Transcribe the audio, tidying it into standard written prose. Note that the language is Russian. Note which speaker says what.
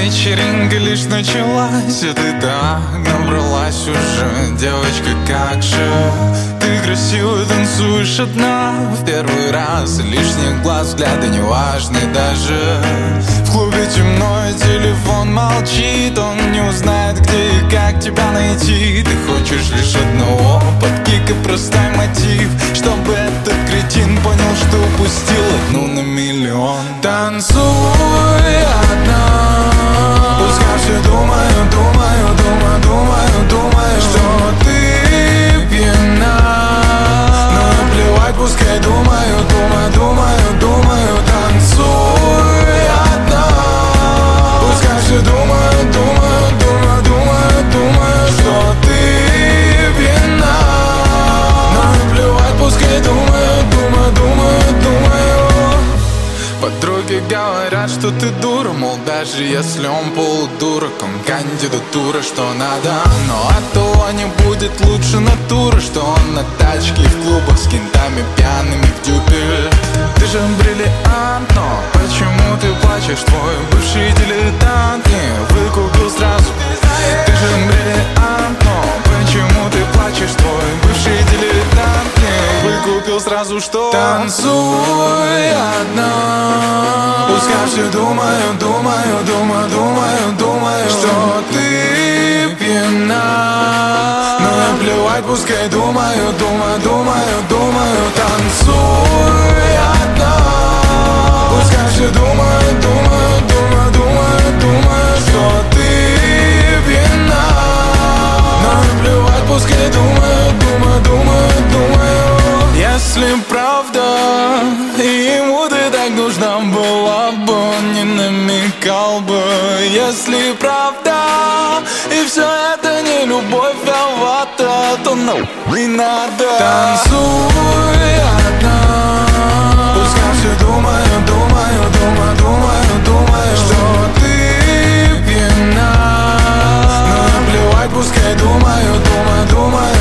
Speaker 1: вечеринка лишь началась, и ты так набралась уже. Девочка, как же ты красиво танцуешь одна. В первый раз лишний глаз, взгляды неважны даже. В клубе темно и телефон молчит. Он не узнает, где и как тебя найти. Ты хочешь лишь одного, под кик и простой мотив, чтобы этот кретин понял, что упустил одну на миллион. Танцуй одна. Пускай все думаю, что ты пьяна. Но плевать, пускай думаю. Танцуй одна. Пускай все думаю, что ты пьяна. Но плевать, пускай думаю. Подруги говорят, что ты дура, мол, даже если он полудурок, он кандидатура, что надо. Но от того не будет лучше натура, что он на тачке в клубах с кентами пьяными в дюбель. Ты же бриллиант, но почему ты плачешь? Твой бывший дилетант не выкупил сразу. Ты же бриллиант, но почему ты плачешь? Твой бывший дилетант не выкупил сразу, что танцуй одна. Пускай все думаю, что ты пьяна. Но плевать, пускай думаю. Танцуй одна. Пускай все думаю, что ты пьяна. Но плевать, пускай думаю. Если правда, и ему ты так нужна была бы, он не намекал бы. Если правда, и все это не любовь, а вата, то не надо. Танцуй одна. Пускай все думаю, что ты пьяна. Но плевать, пускай думаю.